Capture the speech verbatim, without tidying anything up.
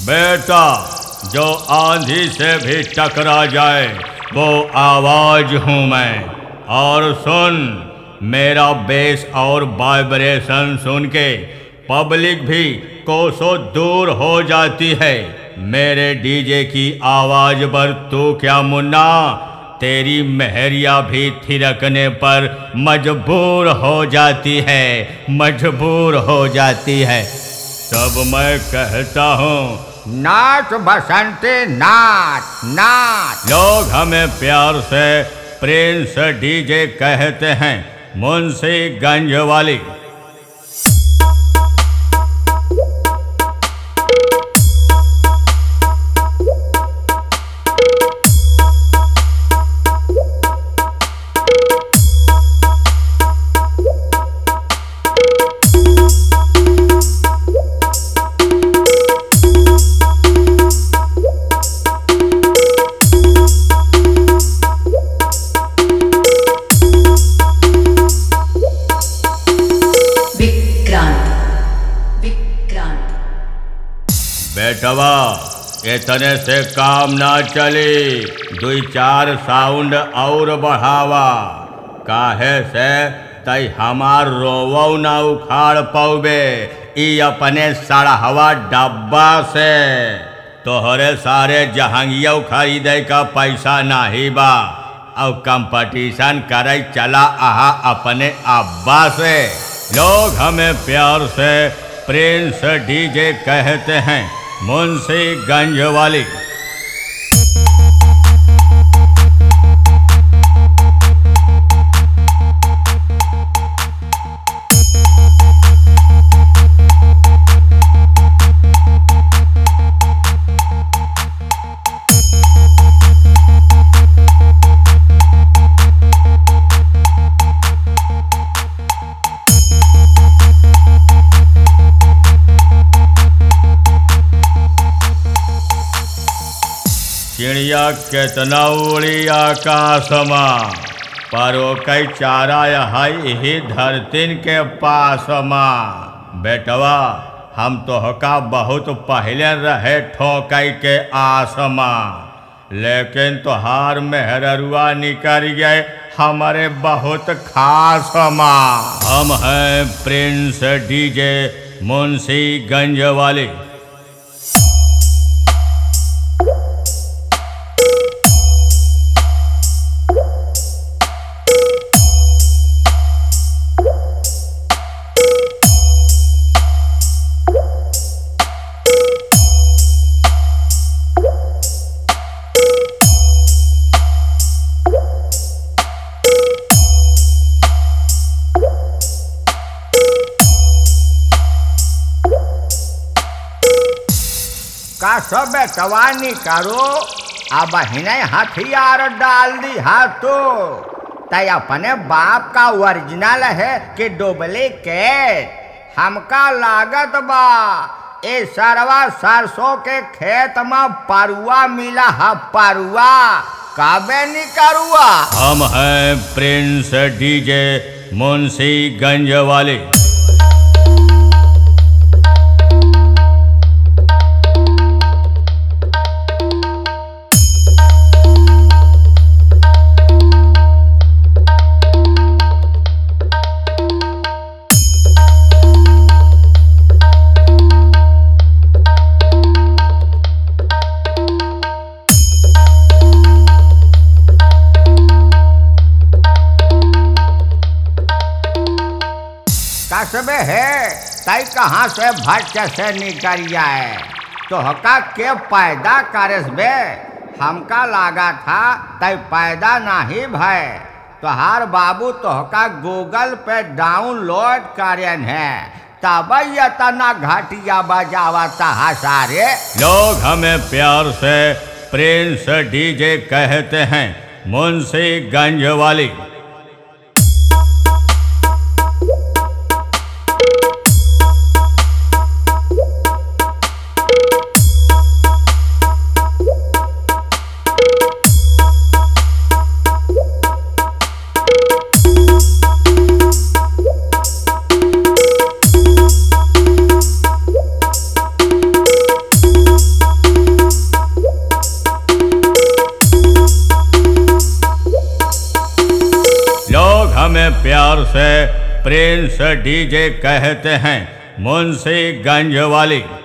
बेटा, जो आंधी से भी टकरा जाए वो आवाज हूँ मैं। और सुन, मेरा बेस और वाइब्रेशन सुन के पब्लिक भी कोसों दूर हो जाती है। मेरे डीजे की आवाज पर तू क्या मुन्ना, तेरी मेहरिया भी थिरकने पर मजबूर हो जाती है, मजबूर हो जाती है। तब मैं कहता हूँ, नाच बसंती नाच नाच। लोग हमें प्यार से प्रिंस डीजे कहते हैं, मुंशीगंज वाली। बेटवा, इतने से काम ना चली, दुई चार साउंड और बढ़ावा। काहे से तई हमार रोवौ ना उखाड़ पौबे ई अपने सड़हवा डब्बा से। तोहरे सारे जहांगिया खरीदे का पैसा नाही बा, और कंपटीशन करे चला आहा अपने अब्बा से। लोग हमें प्यार से प्रिंस डीजे कहते हैं, मुंशीगंज वाली। चिड़िया केतना उड़ी आकाश में, पर वो कई चारा है ही धरतीन के पास में। बेटवा, हम तोहका बहुत पहले रहे ठोकई के आस में, लेकिन तोहार मेहररुआ निकल गए हमारे बहुत खास में। हम हैं प्रिंस डीजे मुंशीगंज वाली। का सब बेटवानी करो, अब हिने हथियार डाल दी हाथो। तय अपने बाप का ओरिजिनल है कि डुप्लीकेट? हमका लागत बा ए सरवा सरसों के खेत में परुआ मिला है, परुआ काबे नहीं करुआ। हम हैं प्रिंस डीजे मुंशीगंज वाली। कसबे है तई कहाँ से भट्ट से निकल जाए, तो हका के पैदा करस बे। हमका लागा था तई पैदा नहीं भय, तोहार बाबू तोहका गूगल पे डाउनलोड करें है, तब इतना घटिया बजावता हसारे। लोग हमें प्यार से प्रिंस डीजे कहते हैं, मुंशीगंज वाली। हमें प्यार से प्रिंस डीजे कहते हैं, मुंशीगंज वाली।